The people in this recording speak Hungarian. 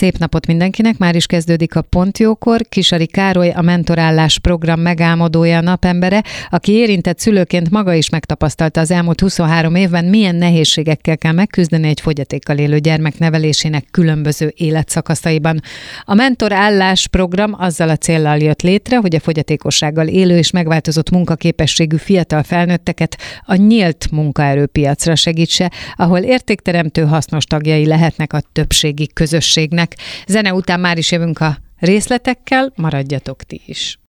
Szép napot mindenkinek, már is kezdődik a Pontjókor. Kisari Károly, a Mentorállás program megálmodója, napembere, aki érintett szülőként maga is megtapasztalta az elmúlt 23 évben, milyen nehézségekkel kell megküzdeni egy fogyatékkal élő gyermek nevelésének különböző életszakaszaiban. A Mentorállás program azzal a céllal jött létre, hogy a fogyatékossággal élő és megváltozott munkaképességű fiatal felnőtteket a nyílt munkaerőpiacra segítse, ahol értékteremtő, hasznos tagjai lehetnek a többségi közösségnek. Zene után már is jövünk a részletekkel, maradjatok ti is.